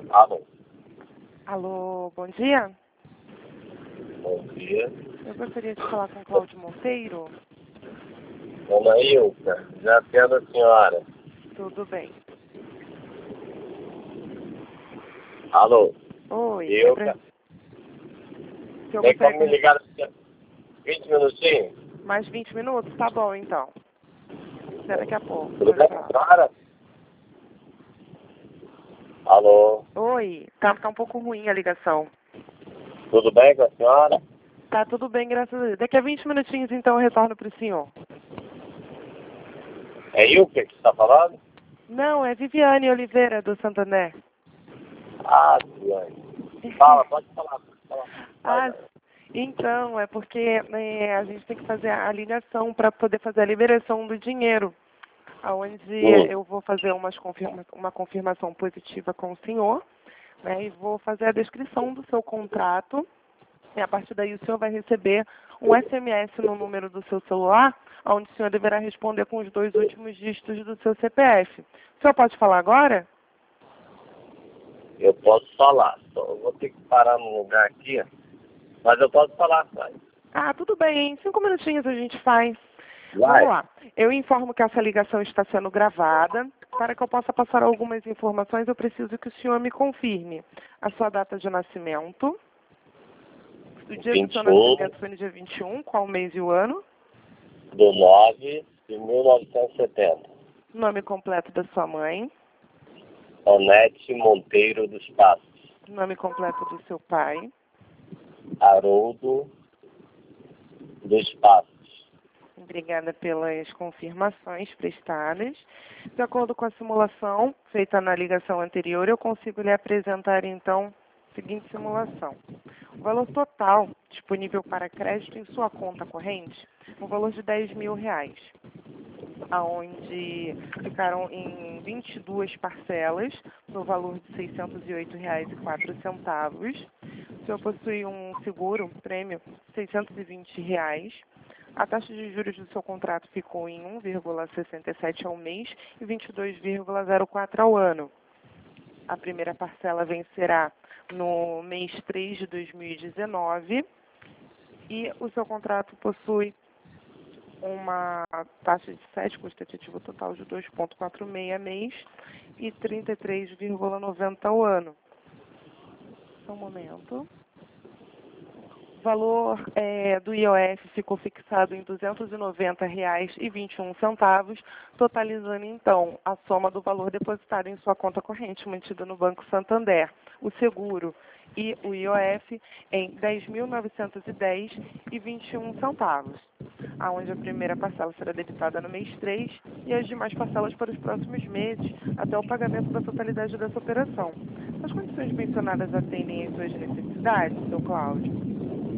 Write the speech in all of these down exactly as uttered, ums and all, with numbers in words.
Alô. Alô, bom dia. Bom dia. Eu gostaria de falar com Cláudio Monteiro. Dona Ilka, já atendo a senhora. Tudo bem. Alô. Oi. Ilka. Lembra... Se eu Tem gostaria como me que... ligar vinte minutinhos? Mais vinte minutos? Tá bom, então. Até daqui a pouco. Tudo bem com a Tchau. senhora? Alô. Oi. Tá, tá um pouco ruim a ligação. Tudo bem com a senhora? Tá tudo bem, graças a Deus. Daqui a vinte minutinhos, então, eu retorno pro senhor. É Ilka que está falando? Não, é Viviane Oliveira, do Santander. Ah, Viviane. Fala, pode falar. Pode falar. Ah, Vai, então, é porque né, a gente tem que fazer a ligação para poder fazer a liberação do dinheiro, onde Hum. eu vou fazer umas confirma, uma confirmação positiva com o senhor, né, e vou fazer a descrição do seu contrato, e a partir daí o senhor vai receber um S M S no número do seu celular, onde o senhor deverá responder com os dois últimos dígitos do seu C P F. O senhor pode falar agora? Eu posso falar. Só eu vou ter que parar num lugar aqui, mas eu posso falar, pai. Ah, tudo bem, em cinco minutinhos a gente faz. Vai. Vamos lá. Eu informo que essa ligação está sendo gravada. Para que eu possa passar algumas informações, eu preciso que o senhor me confirme a sua data de nascimento. O dia do seu vinte e um nascimento foi no dia vinte e um, qual mês e o ano? do nove de mil novecentos e setenta. Nome completo da sua mãe. Onete Monteiro dos Passos. Nome completo do seu pai. Haroldo dos Passos. Obrigada pelas confirmações prestadas. De acordo com a simulação feita na ligação anterior, eu consigo lhe apresentar, então, a seguinte simulação. O valor total disponível para crédito em sua conta corrente é um valor de dez mil reais, onde ficaram em vinte e duas parcelas, no valor de seiscentos e oito reais e quatro centavos. O senhor possui um seguro, um prêmio, de seiscentos e vinte reais. A taxa de juros do seu contrato ficou em um vírgula sessenta e sete ao mês e vinte e dois vírgula zero quatro ao ano. A primeira parcela vencerá no mês três de dois mil e dezenove e o seu contrato possui uma taxa de sete, custo efetivo total de dois vírgula quarenta e seis mês e trinta e três vírgula noventa ao ano. Só um momento. O valor é, do I O F ficou fixado em duzentos e noventa reais e vinte e um centavos, totalizando então a soma do valor depositado em sua conta corrente mantida no Banco Santander, o seguro e o I O F em dez mil novecentos e dez reais e vinte e um centavos, aonde a primeira parcela será debitada no mês três e as demais parcelas para os próximos meses, até o pagamento da totalidade dessa operação. As condições mencionadas atendem às suas necessidades, seu Cláudio?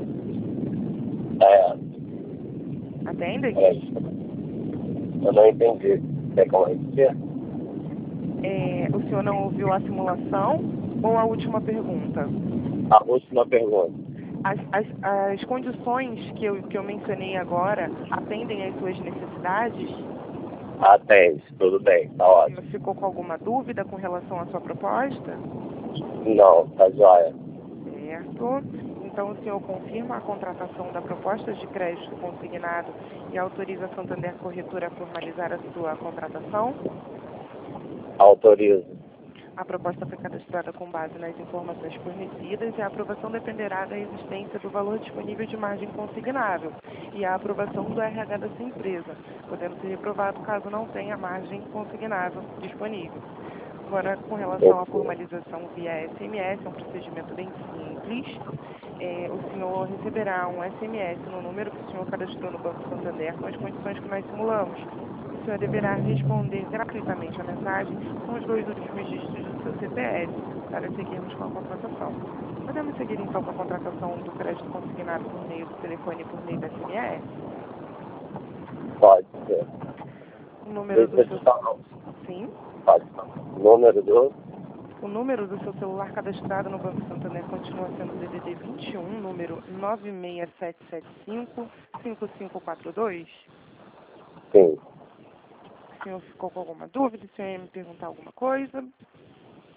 É, Atendem? é, eu não entendi. Quer que eu repetir? É, o senhor não ouviu a simulação ou a última pergunta? A última pergunta. As, as, as condições que eu, que eu mencionei agora atendem às suas necessidades? Atende, tudo bem, tá O ótimo. senhor ficou com alguma dúvida com relação à sua proposta? Não, tá jóia. Certo. Então, o senhor confirma a contratação da proposta de crédito consignado e autoriza a Santander Corretora a formalizar a sua contratação? Autorizo. A proposta foi cadastrada com base nas informações fornecidas e a aprovação dependerá da existência do valor disponível de margem consignável e a aprovação do R H da sua empresa, podendo ser reprovado caso não tenha margem consignável disponível. Agora, com relação à formalização via S M S, é um procedimento bem simples. É, o senhor receberá um S M S no número que o senhor cadastrou no Banco Santander com as condições que nós simulamos. O senhor deverá responder gratuitamente a mensagem com os dois últimos dígitos do seu C P F para seguirmos com a contratação. Podemos seguir então com a contratação do crédito consignado por meio do telefone e por meio da S M S? Pode ser. O número do Deixa eu seu... te falar. Sim? Pode falar. Número do... O número do seu celular cadastrado no Banco Santander continua sendo D D D vinte e um, número nove seis sete sete cinco, cinco cinco quatro dois? Sim. O senhor ficou com alguma dúvida? O senhor ia me perguntar alguma coisa?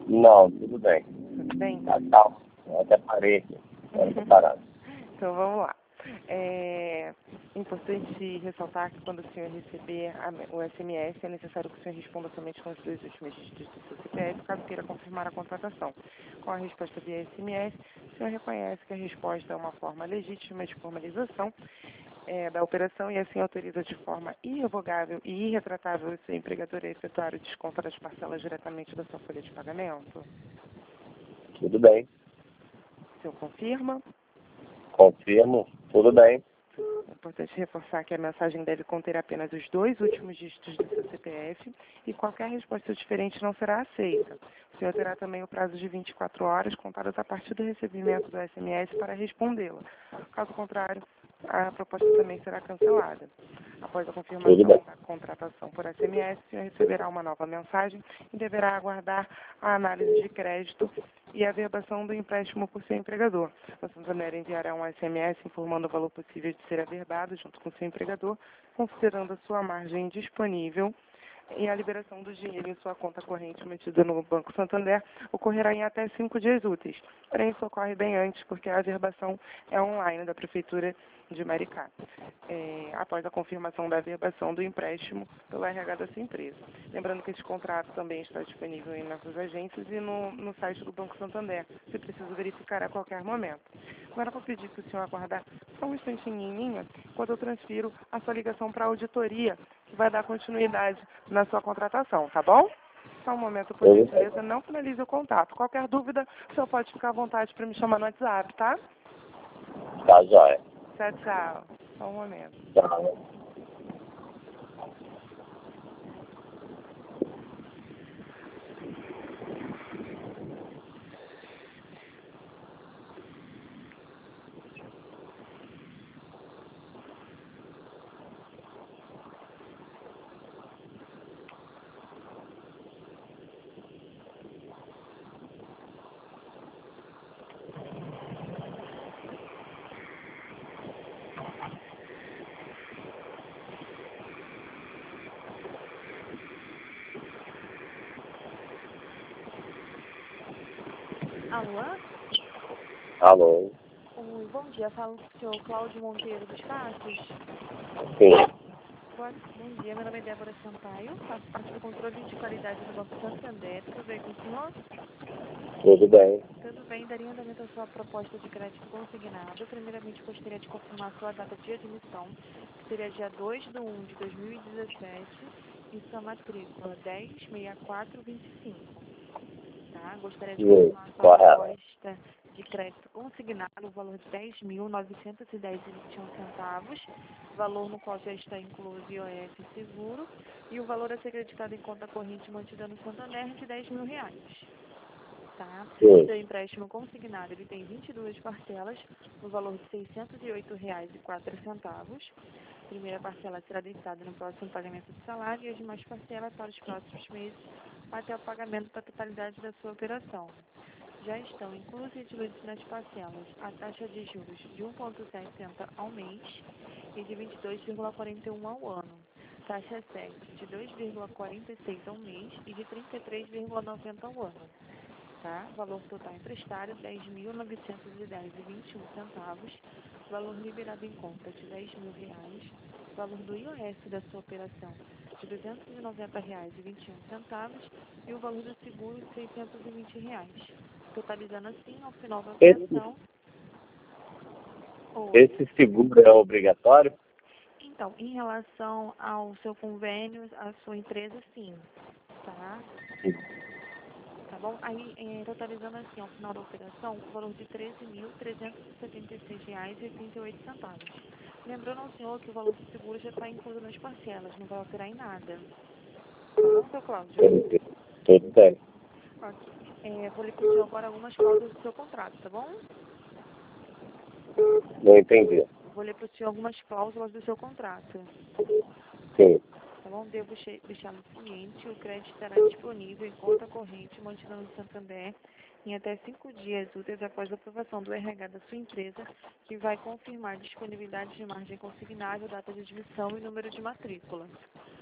Não, tudo bem. Tudo bem? Tá calmo. Eu até parei aqui. Agora tô parado. Então vamos lá. É importante ressaltar que quando o senhor receber a, o S M S, é necessário que o senhor responda somente com os dois últimos dígitos do seu C P F, caso queira confirmar a contratação. Com a resposta via S M S, o senhor reconhece que a resposta é uma forma legítima de formalização é, da operação e assim autoriza de forma irrevogável e irretratável o seu empregador a efetuar o desconto das parcelas diretamente da sua folha de pagamento. Tudo bem. O senhor confirma? Confirmo. Tudo bem. É importante reforçar que a mensagem deve conter apenas os dois últimos dígitos do seu C P F e qualquer resposta diferente não será aceita. O senhor terá também o prazo de vinte e quatro horas contadas a partir do recebimento do S M S para respondê-la. Caso contrário, a proposta também será cancelada. Após a confirmação da contratação por S M S, o senhor receberá uma nova mensagem e deverá aguardar a análise de crédito e a averbação do empréstimo por seu empregador. O Santander enviará um S M S informando o valor possível de ser averbado junto com seu empregador, considerando a sua margem disponível, e a liberação do dinheiro em sua conta corrente mantida no Banco Santander ocorrerá em até cinco dias úteis. Porém, isso ocorre bem antes, porque a averbação é online da Prefeitura de Maricá, é, após a confirmação da averbação do empréstimo pelo R H da sua empresa. Lembrando que esse contrato também está disponível em nossas agências e no, no site do Banco Santander, se preciso verificar a qualquer momento. Agora eu vou pedir que o senhor aguardar só um instantinho em linha, enquanto eu transfiro a sua ligação para a auditoria, que vai dar continuidade na sua contratação, tá bom? Só um momento, por gentileza, não finalize o contato. Qualquer dúvida, o senhor pode ficar à vontade para me chamar no WhatsApp, tá? Tá, jóia. Tchau, tchau. Só um momento. Tchau. Alô? Alô? Oi, bom dia. Falo com o senhor Cláudio Monteiro dos Passos. Sim. Boa- Bom dia, meu nome é Débora Sampaio, faço parte do controle de qualidade do Banco Santander. Tudo bem com o senhor? Tudo bem. Tudo bem, daria andamento à sua proposta de crédito consignado. Primeiramente, gostaria de confirmar a sua data de admissão, que seria dia dois de um de dois mil e dezessete, e sua matrícula dez seis quatro dois cinco. Tá? Gostaria de Sim, confirmar a sua correto. proposta de crédito consignado no valor de dez mil novecentos e dez reais e vinte e um centavos, valor no qual já está incluso I O F seguro, e o valor a ser creditado em conta corrente mantida no Santander de dez mil reais. Tá? Sim. Seu empréstimo consignado ele tem vinte e duas parcelas, no valor de seiscentos e oito reais e quatro centavos. A primeira parcela será debitada no próximo pagamento do salário e as demais parcelas para os próximos meses até o pagamento da totalidade da sua operação. Já estão inclusos e diluídos nas parcelas a taxa de juros de um vírgula sessenta ao mês e de vinte e dois vírgula quarenta e um ao ano. Taxa sete de dois vírgula quarenta e seis ao mês e de trinta e três vírgula noventa ao ano. Tá? Valor total emprestado dez mil novecentos e dez reais e vinte e um centavos. Valor liberado em conta de dez mil reais. Valor do I O F da sua operação de duzentos e noventa reais e vinte e um centavos e o valor do seguro de seiscentos e vinte reais. Totalizando assim, ao final da Esse, operação... Oi. esse seguro é obrigatório? Então, em relação ao seu convênio, a sua empresa, sim. Tá? Sim. Tá bom? Aí, é, totalizando assim, ao final da operação, o valor de treze mil trezentos e setenta e seis reais e oitenta e oito centavos. Lembrando ao senhor que o valor do seguro já está incluído nas parcelas, não vai alterar em nada. Tá bom, seu Cláudio? Tudo, tudo bem. Ok. É, vou lhe pedir agora algumas cláusulas do seu contrato, tá bom? Não entendi. Vou ler para o senhor algumas cláusulas do seu contrato. Sim. Tá bom? Devo che- deixá-lo ciente, o crédito estará disponível em conta corrente mantida no Santander em até cinco dias úteis após a aprovação do R H da sua empresa, que vai confirmar disponibilidade de margem consignável, data de admissão e número de matrícula.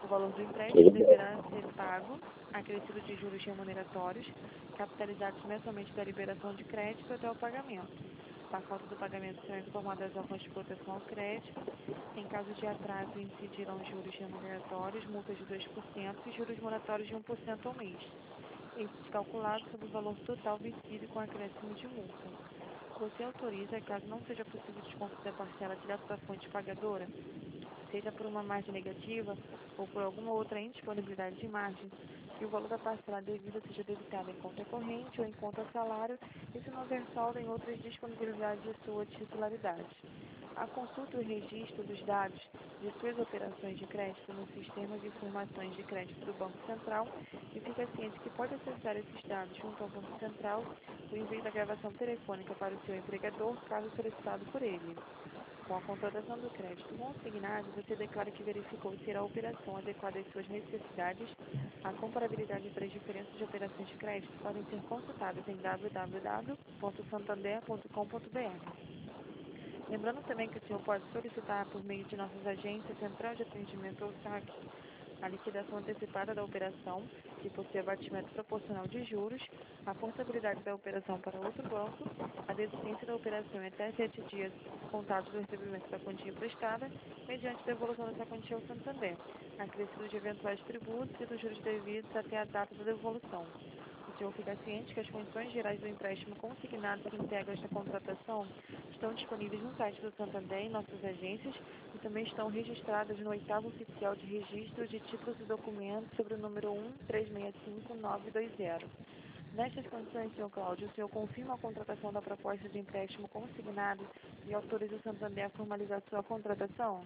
O valor do empréstimo deverá ser pago, acrescido de juros remuneratórios, capitalizados mensalmente da liberação de crédito até o pagamento. A falta do pagamento será informada às órgãos de proteção ao crédito. Em caso de atraso, incidirão juros remuneratórios, multas de dois por cento e juros moratórios de um por cento ao mês. Estes calculados sobre o valor total vencido com acréscimo de multa. Você autoriza, caso não seja possível descontar a parcela direto da fonte pagadora, seja por uma margem negativa ou por alguma outra indisponibilidade de margem, que o valor da parcela devida seja debitado em conta corrente ou em conta salário e se não houver saldo em outras disponibilidades de sua titularidade. A consulta e o registro dos dados de suas operações de crédito no Sistema de Informações de Crédito do Banco Central e fica ciente que pode acessar esses dados junto ao Banco Central por envio da gravação telefônica para o seu empregador, caso solicitado por ele. Com a contratação do crédito consignado, você declara que verificou ser a operação adequada às suas necessidades. A comparabilidade entre as diferentes de operações de crédito podem ser consultadas em w w w ponto santander ponto com ponto b r. Lembrando também que o senhor pode solicitar por meio de nossas agências, Central de Atendimento ou S A C, a liquidação antecipada da operação, que possui abatimento proporcional de juros, a portabilidade da operação para outro banco, a desistência da operação em até sete dias contados do recebimento da quantia prestada, mediante devolução dessa quantia ao Santander, acrescido de eventuais tributos e dos juros devidos até a data da devolução. O senhor fica ciente que as condições gerais do empréstimo consignado que integram esta contratação estão disponíveis no site do Santander e em nossas agências e também estão registradas no oitavo oficial de registro de títulos e documentos sobre o número um três seis cinco nove dois zero. Nestas condições, senhor Cláudio, o senhor confirma a contratação da proposta de empréstimo consignado e autoriza o Santander a formalizar sua contratação?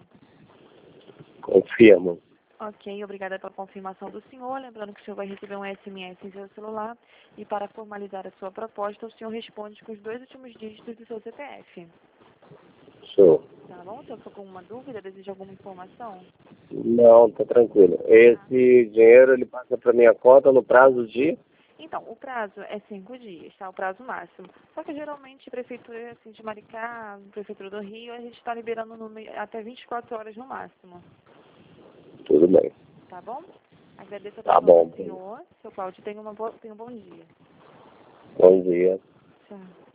Confirmo. Ok, obrigada pela confirmação do senhor. Lembrando que o senhor vai receber um S M S em seu celular e para formalizar a sua proposta, o senhor responde com os dois últimos dígitos do seu C P F. Show. Tá bom? O senhor ficou com alguma dúvida? Deseja alguma informação? Não, tá tranquilo. Esse dinheiro ele passa para minha conta no prazo de... Então, o prazo é cinco dias, tá? O prazo máximo. Só que geralmente, prefeitura assim, de Maricá, prefeitura do Rio, a gente está liberando no, me- até vinte e quatro horas no máximo. Tudo bem. Tá bom? Agradeço a Tá atenção bom. do senhor. Seu Cláudio, tenha, uma boa, tenha um bom dia. Bom dia. Tchau.